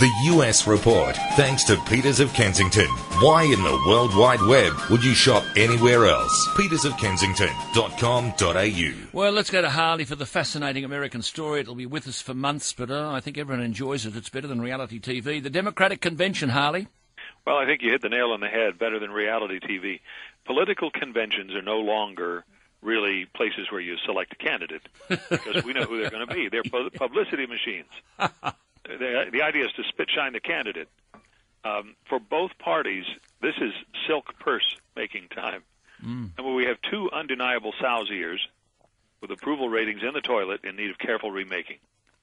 The US Report, thanks to Peters of Kensington. Why in the World Wide Web would you shop anywhere else? petersofkensington.com.au. Well, let's go to Harley for the fascinating American story. It'll be with us for months, but I think everyone enjoys it. It's better than reality TV. The Democratic Convention, Harley. Well, I think you hit the nail on the head, better than reality TV. Political conventions are no longer really places where you select a candidate, because we know who they're going to be. They're publicity machines. The idea is to spit-shine the candidate. For both parties, this is silk purse-making time. And when we have two undeniable sow's ears with approval ratings in the toilet in need of careful remaking.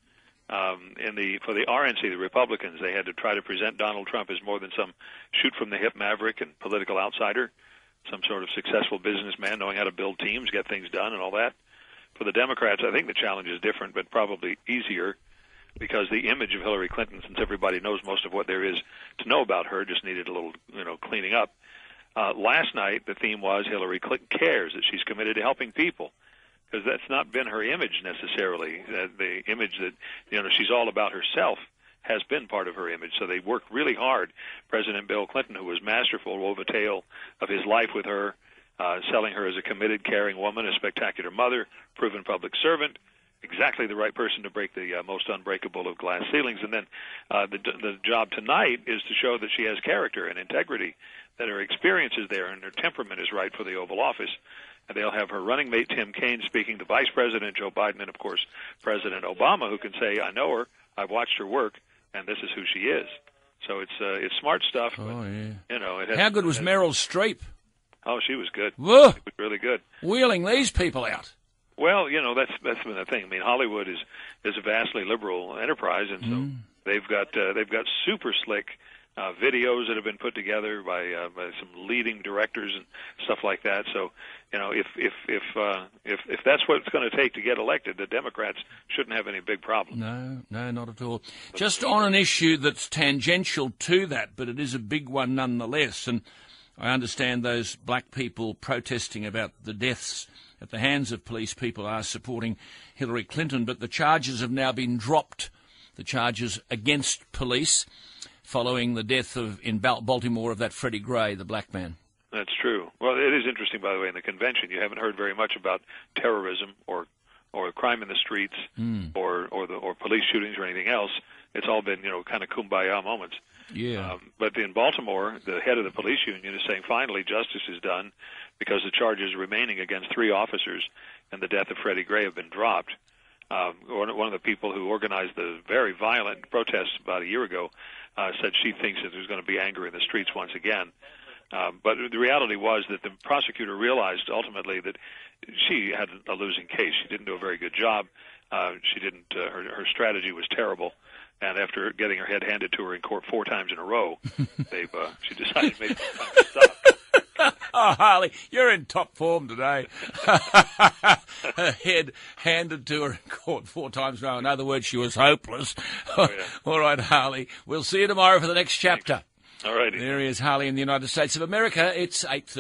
For the RNC, the Republicans, they had to try to present Donald Trump as more than some shoot-from-the-hip maverick and political outsider, some sort of successful businessman knowing how to build teams, get things done, and all that. For the Democrats, I think the challenge is different, but probably easier, because the image of Hillary Clinton, since everybody knows most of what there is to know about her, just needed a little, cleaning up. Last night, the theme was Hillary Clinton cares, that she's committed to helping people, because that's not been her image necessarily. The image that, she's all about herself has been part of her image. So they worked really hard. President Bill Clinton, who was masterful, wove a tale of his life with her, selling her as a committed, caring woman, a spectacular mother, proven public servant, exactly the right person to break the most unbreakable of glass ceilings. And then the job tonight is to show that she has character and integrity, that her experience is there and her temperament is right for the Oval Office. And they'll have her running mate, Tim Kaine, speaking to Vice President Joe Biden and, of course, President Obama, who can say, I know her, I've watched her work, and this is who she is. So it's smart stuff. Oh, yeah. It has, how good was Meryl Streep? Oh, she was good. Whoa. She was really good. Wheeling these people out. Well, that's been the thing. I mean, Hollywood is a vastly liberal enterprise, and so they've got super slick videos that have been put together by some leading directors and stuff like that. So, if that's what it's going to take to get elected, the Democrats shouldn't have any big problem. No, not at all. Just on an issue that's tangential to that, but it is a big one nonetheless. And I understand those black people protesting about the deaths at the hands of police people are supporting Hillary Clinton, but the charges have now been dropped, the charges against police, following the death in Baltimore of that Freddie Gray, the black man. That's true. Well, it is interesting, by the way, in the convention, you haven't heard very much about terrorism or crime in the streets or police shootings or anything else. It's all been, kind of kumbaya moments. Yeah. But in Baltimore, the head of the police union is saying finally justice is done because the charges remaining against 3 officers in the death of Freddie Gray have been dropped. One of the people who organized the very violent protests about a year ago said she thinks that there's going to be anger in the streets once again. But the reality was that the prosecutor realized ultimately that she had a losing case. She didn't do a very good job. She didn't. Her strategy was terrible. And after getting her head handed to her in court 4 times in a row, she decided maybe it's time to stop. Oh, Harley, you're in top form today. Her head handed to her in court 4 times in a row. In other words, she was hopeless. Oh, yeah. All right, Harley. We'll see you tomorrow for the next chapter. All righty. There he is, Harley, in the United States of America. It's 8:30.